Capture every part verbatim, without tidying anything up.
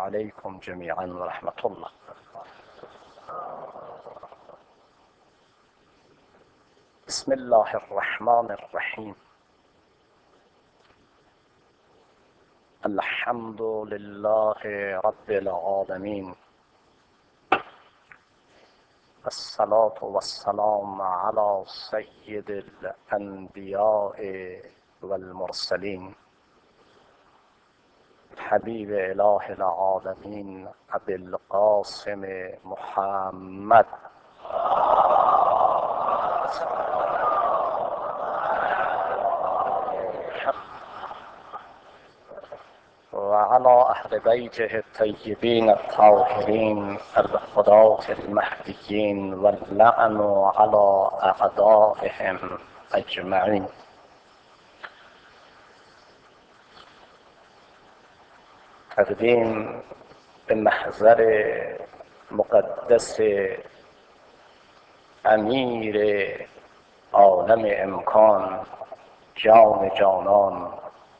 عليكم جميعا ورحمة الله. بسم الله الرحمن الرحيم. الحمد لله رب العالمين، الصلاة والسلام على سيد الأنبياء والمرسلين، حبيب إله العالمين أبي القاسم محمد وعلى أهل بيته الطيبين الطاهرين الهداة المهديين، واللعن على أعدائهم أجمعين. تقدیم به محضر مقدس امیر عالم امکان، جان جانان،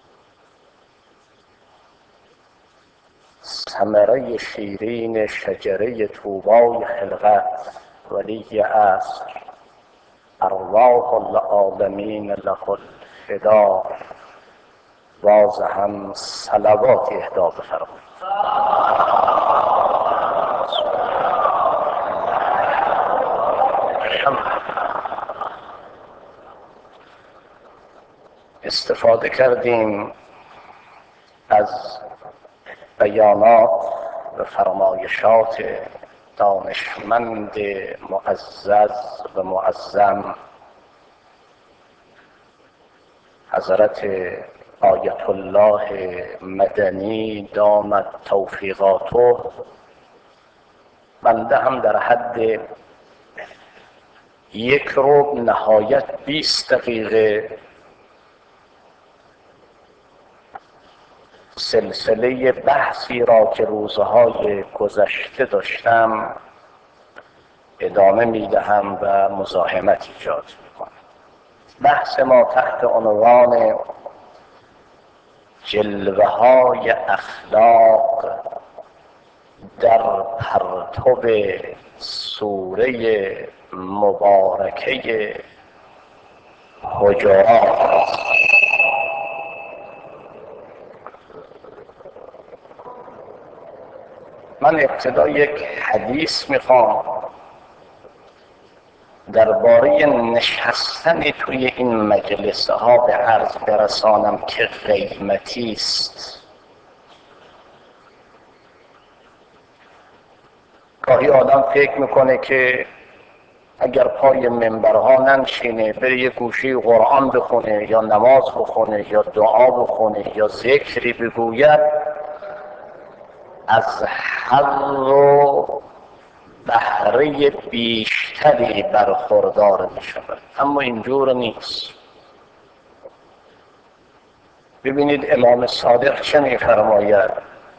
ثمره شیرین شجره طوبای خلقت، ولی عصر، ارواح العالمین له الفدا، باز هم صلوات اهدا بفرمایید. استفاده کردیم از بیانات و فرمایشات دانشمند معزز و معظم حضرت آیت الله مدنی دامت توفیقاته. بنده هم در حد یک ربع نهایت بیست دقیقه سلسله بحثی را که روزهای گذشته داشتم ادامه میدهم و مزاحمت ایجاد میکنم. بحث ما تحت عنوان جلوه های اخلاق در پرتو سوره مبارکه حجرات. من ابتدا یک حدیث میخوام درباره نشستن توی این مجلسه ها به عرض برسانم که قیمتی است. گاهی آدم فکر میکنه که اگر پای منبرها ننشینه، بره یه گوشه قرآن بخونه یا نماز بخونه یا دعا بخونه یا ذکری بگوید، از حظ و بهره بیشتری برخوردار می شود. اما اینجور نیست. ببینید امام صادق چه می فرماید؟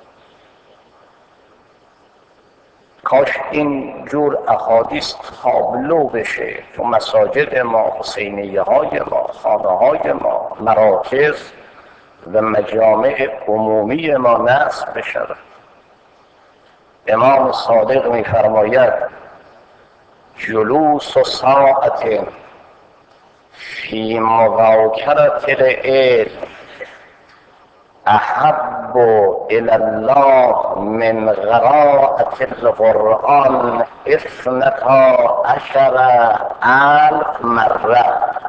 کاش این جور احادیث تابلو بشه تو مساجد ما، حسینیه های ما، خانه های ما، مراکز و مجامع عمومی ما نصب بشود. امام صادق می فرماید جلوس و ساعت فی مذاکرة العلم احب الی الله من قراءة القرآن اثنتا عشر الف مره.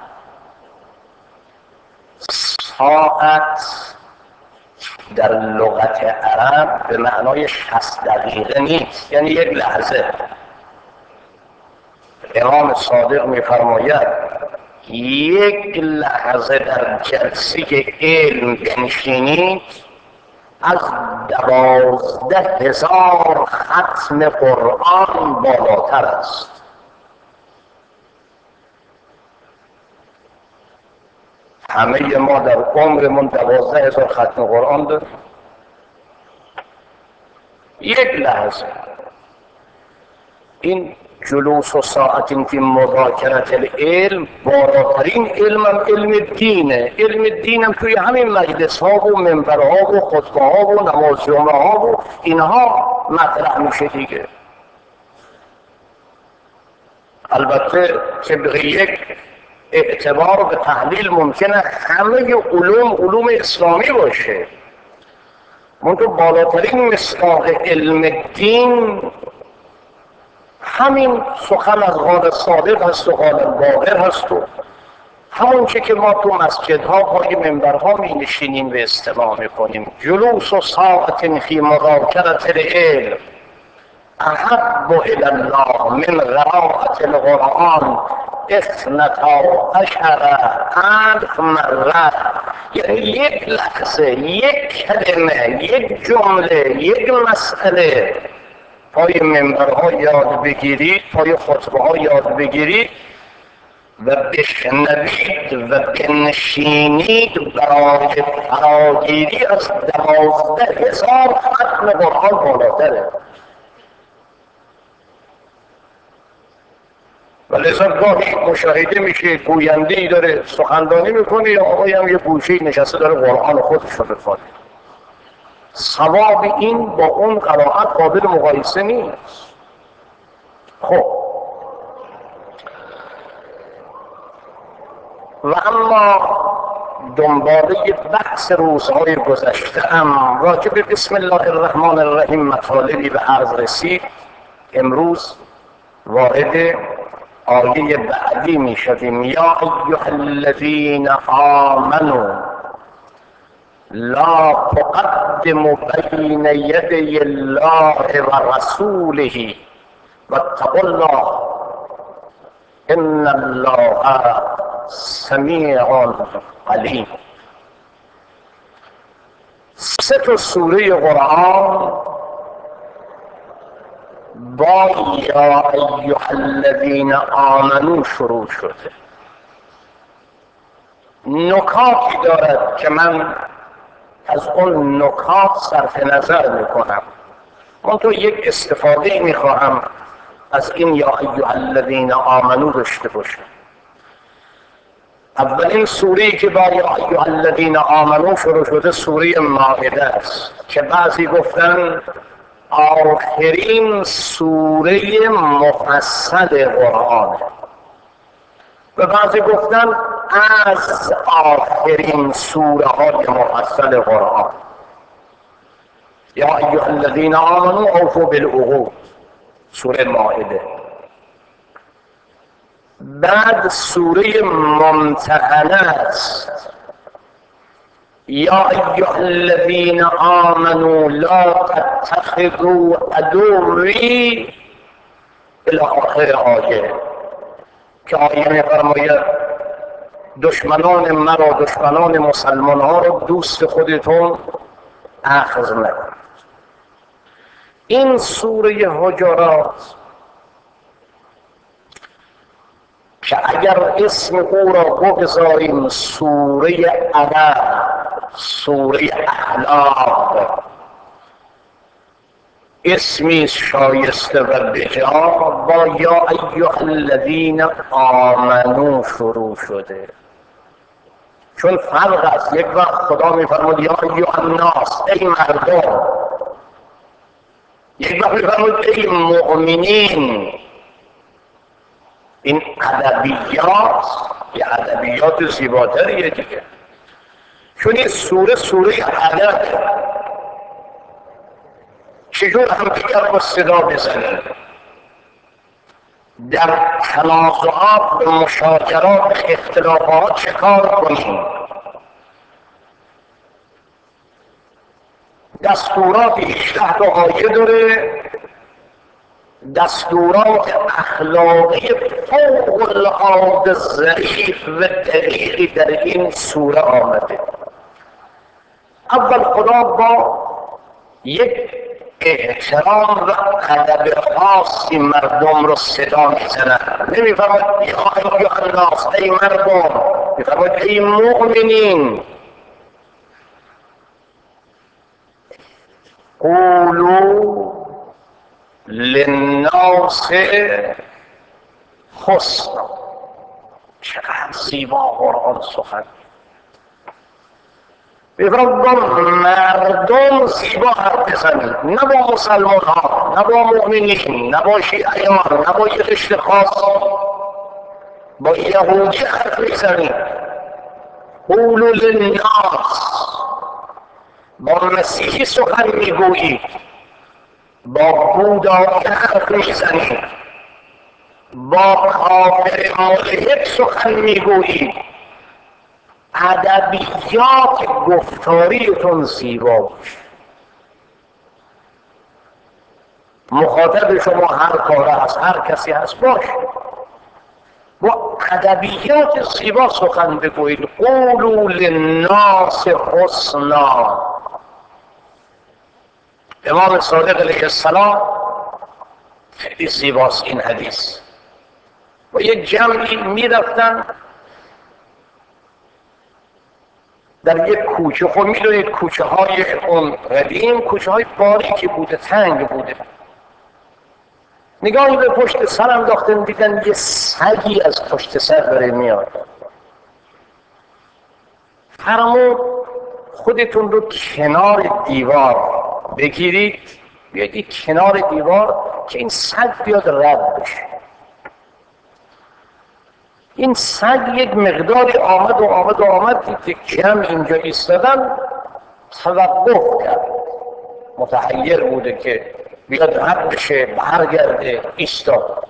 ساعت در لغت عرب به معنای شصت دقیقه نیست، یعنی یک لحظه. امام صادق می‌فرماید یک لحظه در جلسه علم بنشینید از دوازده هزار ختم قرآن بالاتر است. همه ما در عمرمون دوازده هزار ختم قرآن داریم. یک لحظه. این جلوس و ساعت فی مذاکرة العلم، بالاترین علم هم علم دینه. علم دینم توی همین مجلس ها و منبرها و خطبه ها و نماز جمعه ها و اینها مطرح میشه دیگه. البته طبق یک اعتبار به تحلیل ممکنه همه علوم علوم اسلامی باشه، منتها بالاترین مصداق علم دین همین سخن از قال صادق هست و قال باقر هست و همون چه که ما تو مسجدها پای منبرها می نشینیم و استماع میکنیم. جلوس و ساعت فی مذاکرة العلم احب الی الله من قراءة القرآن اثنتا عشر الف مره. یعنی یک لحظه، یک کلمه، یک جمله، یک مسئله پای منبرها یاد بگیرید، پای خطبه ها یاد بگیرید و بشنوید و بنشینید، برای فراگیری از دوازده هزار ختم قرآن بالاتره. و لذا گاهی مشاهده میشه گوینده‌ای داره سخنرانی میکنه یا آقایی هم یه گوشه‌ای نشسته داره قرآن خودش رو بخونه. ثواب این با اون قرائت قابل مقایسه نیست. خب و اما دنباله بحث روزهای گذشته ام راجع به بسم الله الرحمن الرحیم مطالبی به عرض رسید. امروز وارد آیه بعدی می شدیم. یا ایها الذین آمنوا لا تقدموا بین یدی الله و رسوله واتقوا الله ان الله سمیع علیم. سه تا سوره قرآن با یا ایها الذین آمنوا شروع شده. نکاتی دارد که من از اون نکات صرف نظر میکنم، من تو یک استفاده میخواهم از این یا ایها الذین آمنوا داشته باشم. اولین سوره‌ای که با یا ایها الذین آمنوا شروع شده سوره مائده است که بعضی گفتن آخرین سوره مفصل قرآن و بعضی گفتن از آخرین سوره های مفصل قرآن. یا ایها الذین آمنوا اوفوا بالعقود، سوره مائده. بعد سوره ممتحنه است، یا ایها الذین آمنوا لا تتخذوا عدوی الی آخر آیه که آیه می‌فرماید دشمنان مرا، دشمنان مسلمان ها رو دوست خودتون اخذ نکنید. این سوره حجرات که اگر اسم او را بگذاریم سوره ادب، سوره اخلاق، اسمی شایسته و بجا، با یا ایها الذین آمنوا شروع شده. چون فرق است، یک وقت خدا میفرمود یا ایها الناس، ای مردم، یک وقت میفرمود ای مؤمنین. این ادبیات یه ادبیات زیباتریه دیگه، چون این سوره سوره ادب چجور هم دیگر با صدا بزنیم، در تنازعات و مشاجرات اختلافات چه کار کنیم. دستورات هجده تا آیه داره، دستورات اخلاقی فوق العاده ظریف و دقیقی در این سوره آمده. اول خدا با یک احترام و ادب خاصی مردم رو صدا میزند. نمیفرماید یا ایها الناس، ای مردم، میفرماید ای مؤمنین. قولوا للناس حسن. چقدر زیبا قرآن سخن می‌فرماید با مردم زیبا حرف بزنید، نه با مسلمان ها، نه با مؤمنین، نه با شیعیان، نه با یه قشر خاص. با یهودی حرف میزنید، قولوا للناس. با مسیحی سخن میگویید، با بودایی حرف میزنید، با کافر ملحد سخن میگویید. ادبیات گفتاریتون زیبا باشه. مخاطب شما هر کاره هست، هر کسی هست باشه، با ادبیات زیبا سخن بگویید. قولوا للناس حسنا. امام صادق علیه السلام خیلی زیباست این حدیث. با یک جمعی میرفتن در یک کوچه. خب میدونید کوچه های اون قدیم کوچه های باریکی بوده، تنگ بوده. نگاهی به پشت سر انداختن، دیدن یه سگی از پشت سر داره میاد. فرمود خودتون رو کنار دیوار بگیرید، بیایید کنار دیوار که این سگ بیاد رد بشه. این سگ یک مقداری آمد و آمد و آمد، دید یک جمع اینجا ایستادن، توقف کرد. متحیر بوده که بیاد رد بشه، برگرده، ایستاد.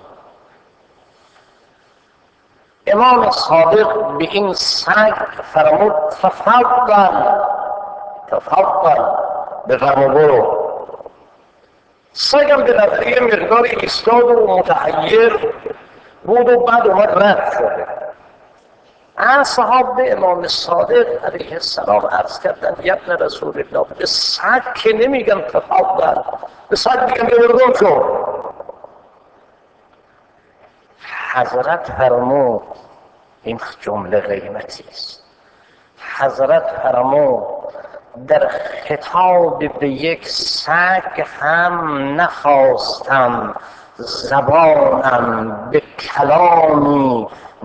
امام صادق به این سگ فرمود تفضل تفضل، بفرما برو. سگم به نظر یه مقدار ایستاد و متحیر بود و بعد اومد رد شده. اصحاب امام صادق علیه السلام عرض کردن یا ابن رسول الله، به سگ که نمیگم تفضل، به سگ میگم ببرگم شو. حضرت فرمود، این جمله قیمتی است، حضرت فرمود در خطاب به یک سگ هم نخواستم زبانم به کلامی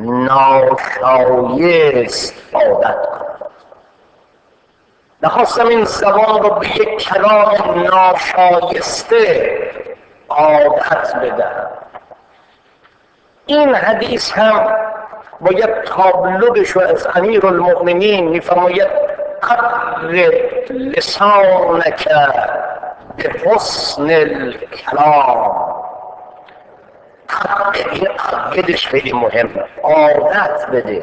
ناشایست عادت کنم. نخواستم این زبان رو به یک کلام ناشایسته عادت بدهم. این حدیث هم باید تابلو بشو از امیر المؤمنین. میفرماید قرر لسانک به حسن الکلام. این قدش خیلی مهمه، عادت بده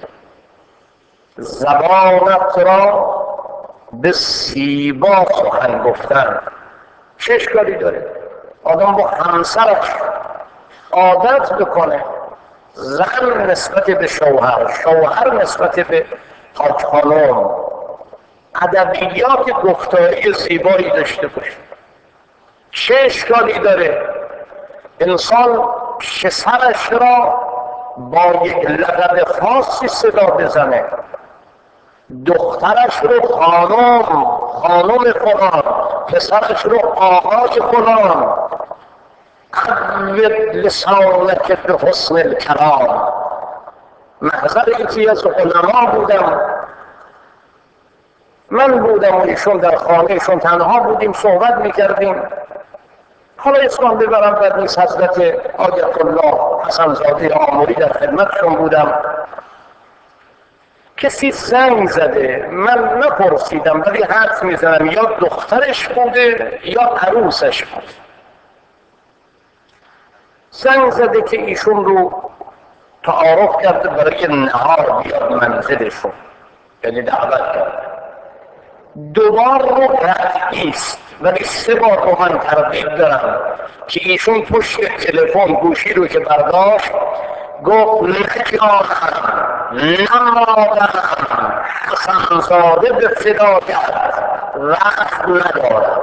زبانت را به زیبا سخن گفتن. چه اشکالی داره آدم با همسرش عادت بکنه، زن نسبت به شوهر، شوهر نسبت به حاج خانم، ادبیات گفتاری زیبایی داشته باشه. چه اشکالی داره انسان پسرش را با یک لقب خاصی صدا بزنه، دخترش رو خانم، خانم فلان، پسرش رو آقای فلان. قوّد لسانک به حسن الکلام. محضر یکی از علما بودم، من بودم و ایشون در خانهشون تنها بودیم، صحبت میکردیم. حالا اسمم ببرم بد نیست، حضرت آیت الله حسن زاده آموری در خدمتشون بودم. کسی زنگ زده، من نپرسیدم ولی حرف میزنم یا دخترش بوده یا عروسش بود. زنگ زده که ایشون رو تعارف کرده برای نهار بیاد منزلشون، یعنی دعوت کرده. دوبار رو قطعی است ولی سه بار رو من تردید دارم که ایشون پشت تلفن گوشی رو که برداشت گفت نه جانم، نه مادرم، حسن زاده به فدایت وقت ندارم.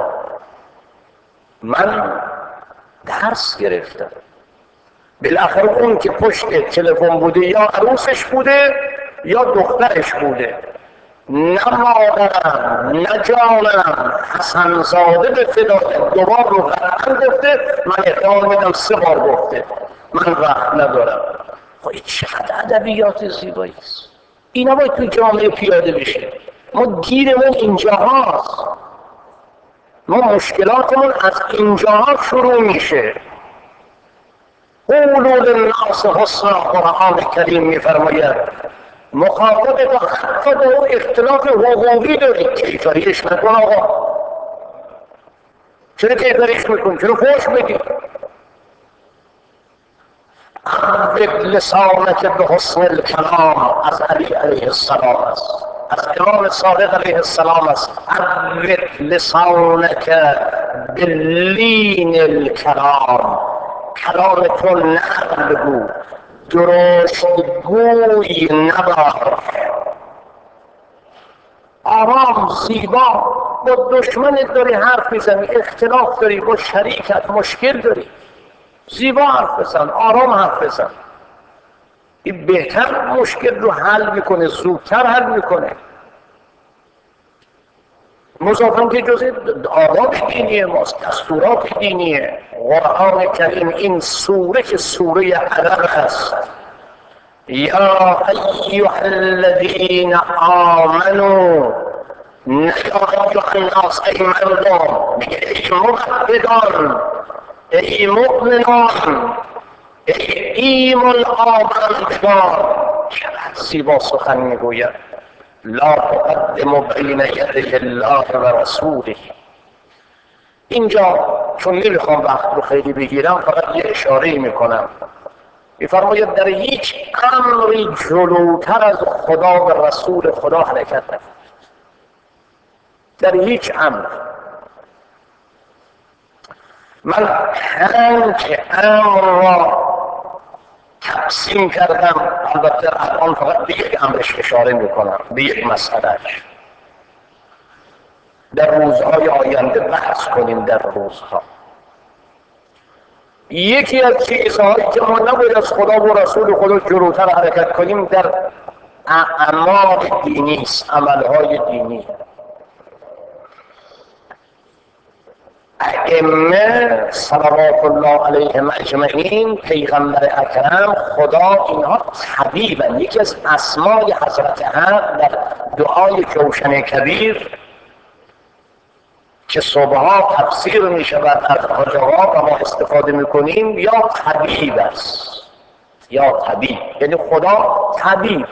من درس گرفتم. بالاخره اون که پشت تلفن بوده یا عروسش بوده یا دخترش بوده. نه مادرم، نه جانم، حسن زاده به فدایت. دوبار رو قطعا گفته، من احتمال میدم سه بار گفته. من وقت ندارم. این چقدر ادبیات زیبایی است. اینا باید توی جامعه پیاده بشه. ما گیرمون اینجا هاست، ما مشکلاتمون از اینجاها شروع میشه. قولوا للناس حسنا قرآن کریم میفرماید مخاطب با حتی با اون اختلاف حقوقی دارید کیفریش نکن. آقا چرا کیفریش میکن؟ چرا فوش بدی؟ عود لسانک به حسن الکلام از علی علیه السلام است، از امام صادق علیه السلام است. عود لسانک به لین الکلام، کلام تو نرم بگو، درشت گوی نباش، آرام زیبا. با دشمنت داری حرف میزنی، اختلاف داری، با شریکت مشکل داری، زیبا حرف بزن، آرام حرف بزن. این بهتر مشکل رو حل میکنه، زودتر حل میکنه. مضافاً که جزء آداب دینی ماست، دستورات دینیه. قرآن کریم این سوره که سوره ادب است. یا ایها الذین آمنوا، نه یا ایها الناس، ای مردم، ای موحدان، ای مؤمنان، ای ایمان آورندگان. چقدر زیبا سخن میگوید. لا تقدم بین یدی الله و رسوله. اینجا چون نمیخوام وقت رو خیلی بگیرم فقط یه اشاره میکنم. میفرماید در هیچ امری جلوتر از خدا و رسول خدا حرکت نکنید. در هیچ امر. من پنج امر را تقسیم کردم، البته الان فقط به یک امرش اشاره میکنم، به یک مسئلهش. در روزهای آینده بحث کنیم. در روزها یکی از چیزهایی که ما نباید از خدا و رسول خدا جلوتر حرکت کنیم در اعمال دینی است، عملهای دینی. ائمه صلوات الله علیهم اجمعین، پیغمبر اکرم، خدا، اینها طبیبن. یکی از اسمای حضرت حق در دعای جوشن کبیر که صبحها تفسیر می شود از حاجها و ما استفاده می کنیم، یا طبیب است، یا طبیب، یعنی خدا طبیب.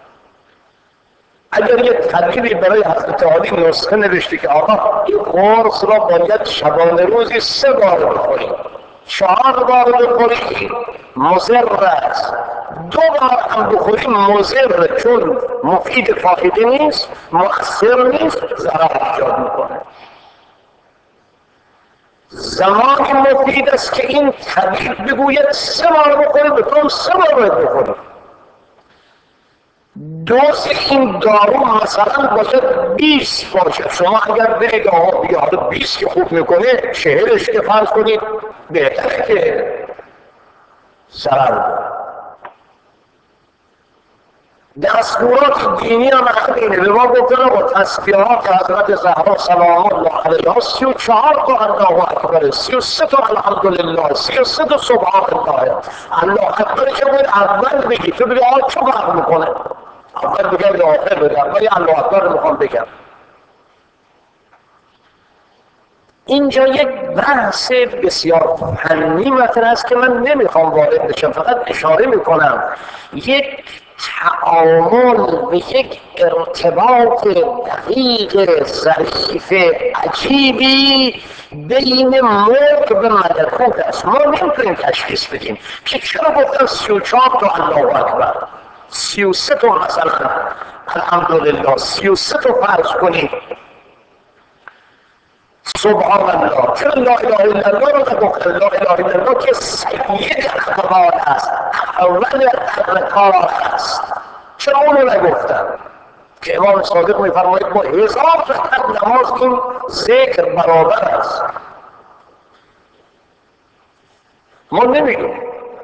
اگر یک طبیبی برای حضرت عالی نسخه نوشته که آقا این قرص را باید شبانه روزی سه بار بخورید، چهار بار بخورید مضر است، دو بار هم بخورید مضر، چون مفید فایده نیست، مؤثر نیست، ضرر ایجاد میکنه. زمانی مفید است که این طبیب بگوید سه بار بخورید، به تو سه بار باید بخورید. دوز این دارو مثلا باید بیست باشه. شما اگر برید آقا بیاره بیست که خوب میکنه، چهلش که فرض کنید بهتره که ضرر داره. دستورات دینی هم همینه. به ما گفتن با تسبیحات حضرت زهرا سلام الله علیها سی و چهار تا الله اکبر، سی و سه تا الحمدلله، سی و سه تا سبحان الله. الله اکبر که باید اول بگی، تو بگی آقا چه فرق میکنه؟ اول بگم یا آخر بگم، ولی الله اکبر رو میخوام بگم. اینجا یک بحث بسیار فنی مطرح است که من نمیخوام وارد بشم، فقط اشاره میکنم. یک تعامل و یک ارتباط دقیق ظریف عجیبی بین ملک و ملکوت است. ما نمیتونیم تشخیص بدیم که چرا گفتن سی و چهار تا الله اکبر، سی و سه تا مثلا الحمدلله، سی و سه تا فرض کنیم سبحان الله. چرا لا اله الا الله رو نگفتن؟ لا اله الا الله که سید اقوال است، اول اذکار است. چرا اونو نگفتن؟ که امام صادق میفرماید با هزار رکعت نماز این ذکر برابر است. ما نمیگیم.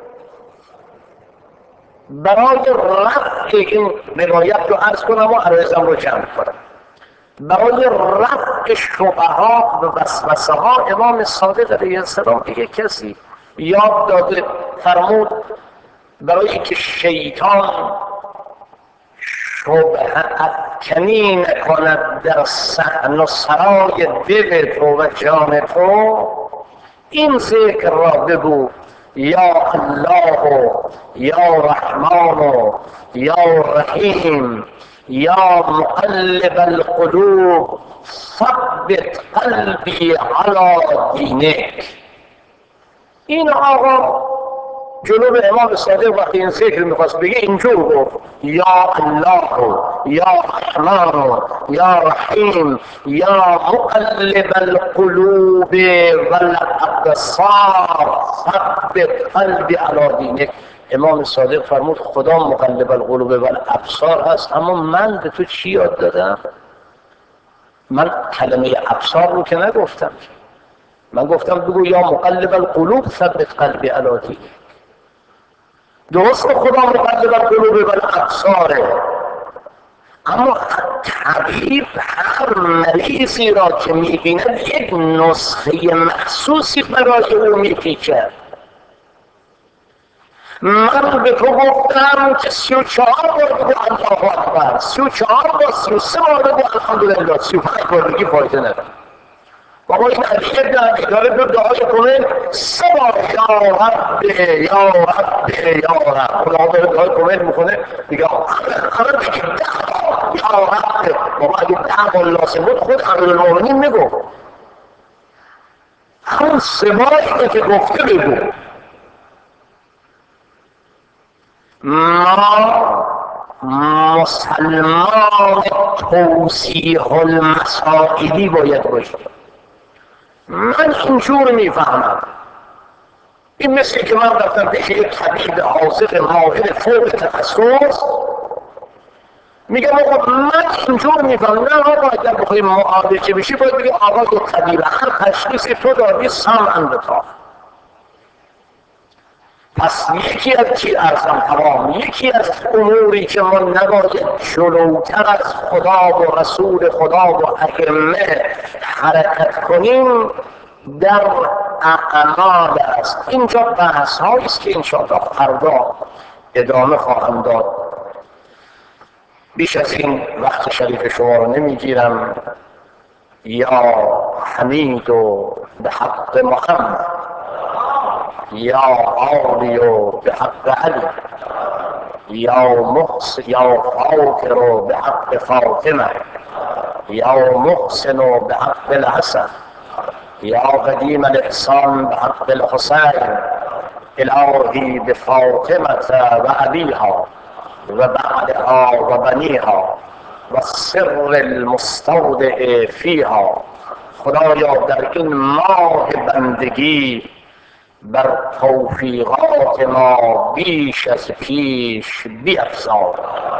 برای رفع این روایت رو عرض کنم و عرضم رو جمع کنم. برای رفع شبهات و وسوسه ها امام صادق علیه السلام دیگه کسی یاد داده، فرمود برای که شیطان شبهه افکنی نکند در صحن و سرای دل تو و جان تو، این ذکر را بگو: یا الله و یا رحمان و یا رحیم، یا مقلب القلوب ثبت قلبی علی دینک. این آقا جلو امام صادق وقتی این ذکر میخواست بگه اینجور گفت: یا الله و یا رحمان و یا رحیم، یا مقلب القلوب والابصار ثبت قلبی علی دینک. امام صادق فرمود خدا مقلب القلوب والابصار هست، اما من به تو چی یاد دادم؟ من کلمه ابصار رو که نگفتم، من گفتم بگو یا مقلب القلوب ثبت قلبی علی دینک. درست خدا مقلب القلوب والابصاره، اما طبیب هر مریضی را که میبیند یک نسخه مخصوصی برای او میپیچد. من به تو گفتم که سی و چهار بار بگو الله اکبر، سی و چهار بار، سی و سه بار بگو الحمدلله، سی و پنج بار بگی فایده نداره. بابا این علی ابن ابی طالب رو دعای کنه سه بار یا رب یا رب یا رب، خدا داره دعای کمل میکنه دیگه همه بگی ده بار یا رب. بابا اگه ده بار لازم بود خود امیرالمومنین میگو، همون سه باری که گفته بگو. ما مسلمان توضیح المسائلی باید باشیم. من اینجور میفهمم، این مثل که من رفتم پیش یک طبیب حاذق ماهر فوق تخصص میگم آقا من اینجور میفهمم، نه آقا اگر بخوایی معالجه بشی باید بگی آقا یک طبیب هر تشخیصی تو دادی سمعا بطاعة. پس یکی از چی ارزم تمام، یکی از اموری که ما نباید جلوتر از خدا و رسول خدا و ائمه حرکت کنیم در اعمال است. اینجا بحث هایی است که انشاءالله فردا ادامه خواهم داد. بیش از این وقت شریف شما رو نمیگیرم. یا حمید و به حق محمد، یا عالی و به حق علی، یا محسن یا فاکر و به حق فاطمه، یا محسن و به حق الحسن، یا قدیم الاحسان به حق الحسین. الهی بفاطمه و ابیها و بعدها و بنیها و سر المستودع فیها. خدایا در این ماه بندگی بر توفیقات ما بیش از پیش بیفزا.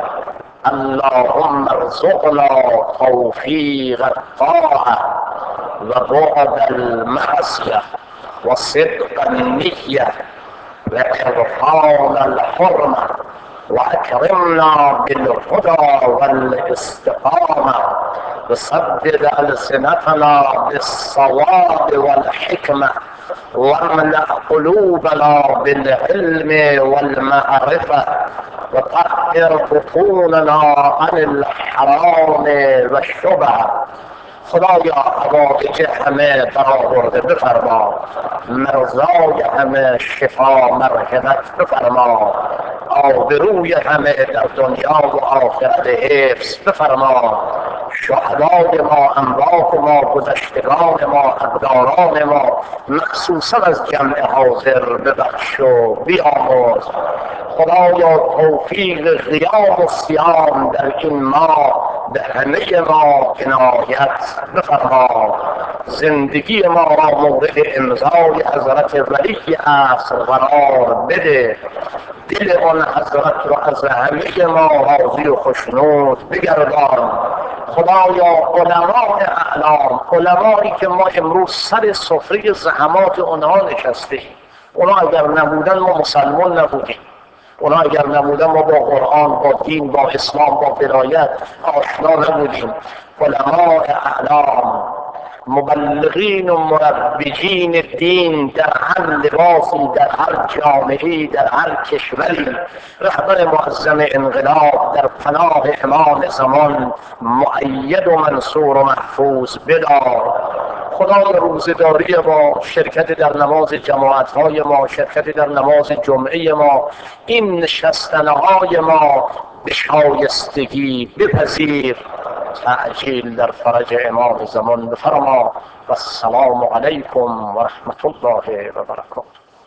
اللهم ارزقنا توفیق الطاعه و بعد المعصیه و صدق النیه و عرفان الحرمه و اکرمنا بالهدى والاستقامه وسدد السنتنا بالصواب والحكمه واملأ قلوبنا بالعلم والمعرفة وطهر بطوننا عن الحرام والشبهة. خدایا حوائج همه برآورده بفرما، مرضای همه شفا مرحمت بفرما، آبروی همه در دنیا و آخرت حفظ بفرما. شهدای ما، اموات ما، گذشتگان ما، ابداران ما مخصوصا از جمع حاضر ببخش و بیامرز. خدایا توفیق قیام و صیام در این ماه به همه ما عنایت بفرما. زندگی ما را مورد امضای حضرت ولی عصر قرار بده. دل آن حضرت را از همه ما راضی و خوشنود بگردان. خدایا علماء اعلام، علمایی که ما امروز سر سفره زحمات اونها نشستیم، اونا اگر نبودن ما مسلمان نبودیم، اونا اگر نبودن ما با قرآن، با دین، با اسلام، با ولایت آشنا نبودیم. علماء اعلام مبلغین و مروجین دین در هر لباسی، در هر جامعه‌ای، در هر کشوری، رهبر معظم انقلاب در پناه امام زمان مؤید و منصور و محفوظ بدار. خدای روزگاری ما، شرکت در نماز جماعت‌های ما، شرکت در نماز جمعه ما، این نشستنهای ما به شایستگی بپذیر. تعجیل در فرج امام زمان بفرما. و السلام علیکم و رحمت الله و برکاته.